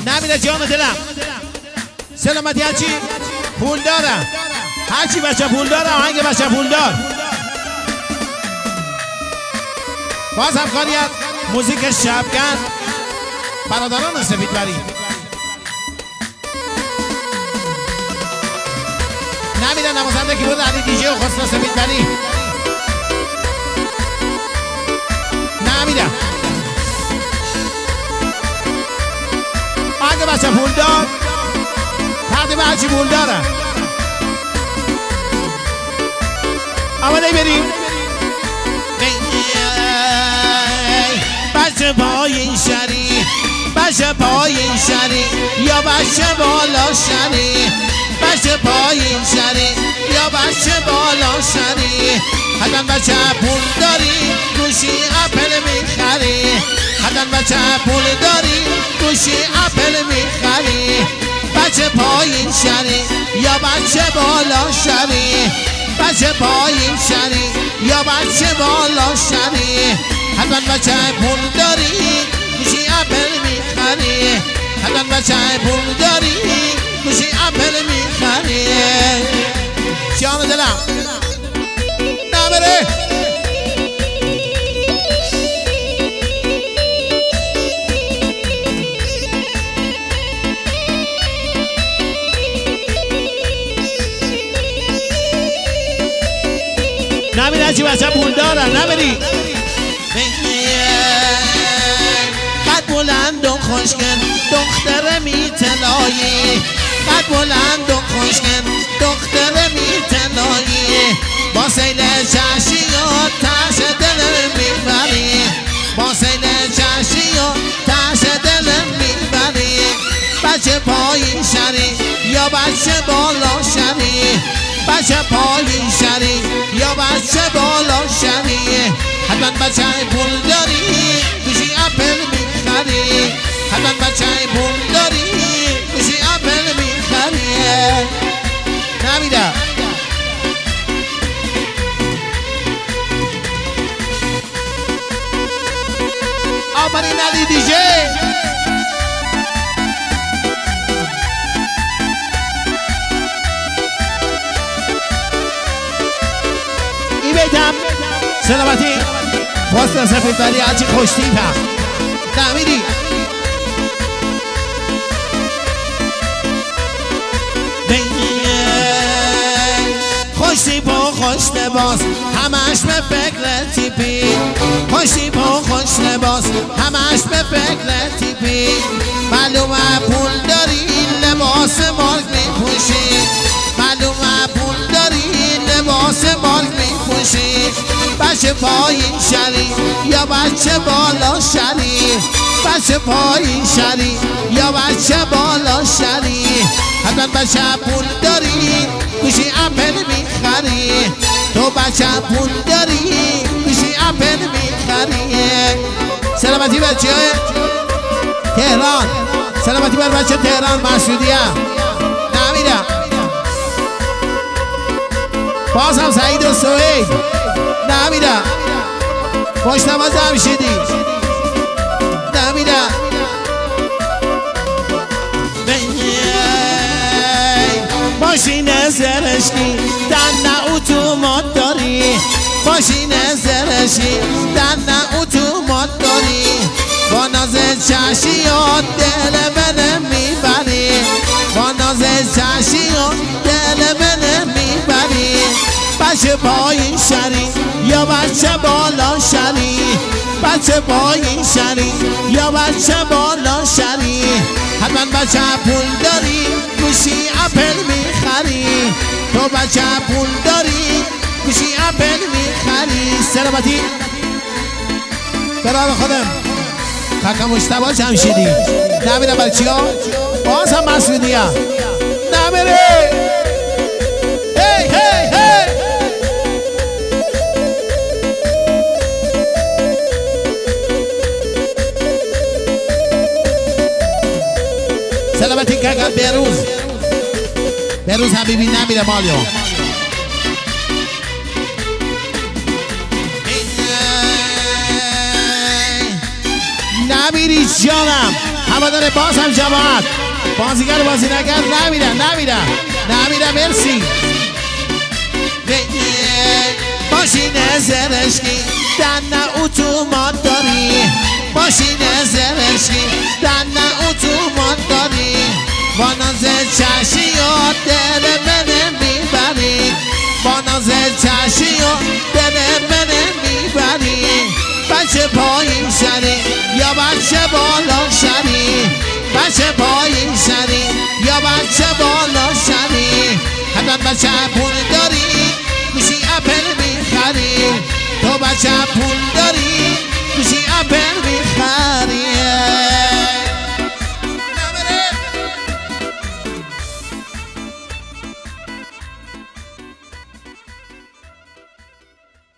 نمیره جان دلم. سلامتی هرچی پول دارم، هرچی بچه پول دارم، آهنگ بچه پول دار. باز همکاریت موزیک شبگن برادران سفیدبری. نمیره نوازنده که بود علی دیجی و خسرو سفیدبری. نمیره آهنگ بچه پول دار، تقدیم هرچی پول دارم. آماده بریم. بچه پایین شری، بچه پایین شری یا بچه بالا شری، بچه پایین شری یا بچه بالا شری. حتما بچه پول داری گوشی اپل میخری، حتما بچه پول داری گوشی اپل میخری. بچه پایین شری یا بچه بالا شری، بچه پایین شری یا بچه بالا شری. حتما بچه پول داری گوشی اپل میخری، حتما بچه پول داری گوشی اپل میخری. جان دلم نبره. نمیری هرچی بچه پول دارن. نمیری قد بلند و خوشگل دختر میتلایی، قد بلند و خوشگل دختر میتلایی. با سیل چشیات تاش دل میبری، با سیل چشیات تاش دل میبری. بچه پایین شری یا بچه بالا شری، بچه پایین شری یا بچه بالا شری. حتما بچه پول داری گوشی اپل میخری، حتما بچه پول داری گوشی اپل میخری. نمیده آفرین علی دیجی. ای بیتم سلامتی خسرو سفیدبری هرچی خوشتیپم. نمیری خوشتیپ و خوش لباس همش به فکر تیپی، خوشتیپ و خوش لباس همش به فکر تیپی. معلومه پول داری لباس مارک میپوشی، معلومه پول داری لباس مارک میپوشی. بچه پایین شری یا بچه بالا شری، بچه پایین شری یا بچه بالا شری. حتما بچه پول داری گوشی اپل میخری، تو بچه پول داری گوشی اپل میخری. سلامتی بچه های تهران، سلامتی بر بچه تهران مسعودیه. نمیرم باز هم سعید و سوید. نمیرم مجتبی جمشیدی. نمیرم ماشین زرشکی در اتومات داری، ماشین زرشکی در اتومات داری. با ناز چشیات دل من میبری، با ناز چشیات دل من میبری. بچه پایین شری یا بچه بالا شری، بچه پایین شری یا بچه بالا شری. حتما بچه پول داری گوشی اپل میخری، تو بچه پول داری گوشی اپل میخری. سلامتی برای خودم کاکا مجتبی جمشیدی. نمیره برای چیا؟ باز هم مسعودیه. نمیره هی هی هی. سلامتی کاکا بروز حبیبی. نمیره مالیو. نمیری جانم. هوادار باز هم جماعت بازیگر بازی نگرد نمیره مرسی ماشین زرشکی دن اتومات داری ماشین زرشکی دن اتومات داری با ناز چشیات دل منه میبری با ناز چشیات دل منه میبری بچه پایین سری یا بچه بالا سری بچه پایین سری یا بچه بالا سری حتما بچه پول داری میشی اپل میخری تو بچه پول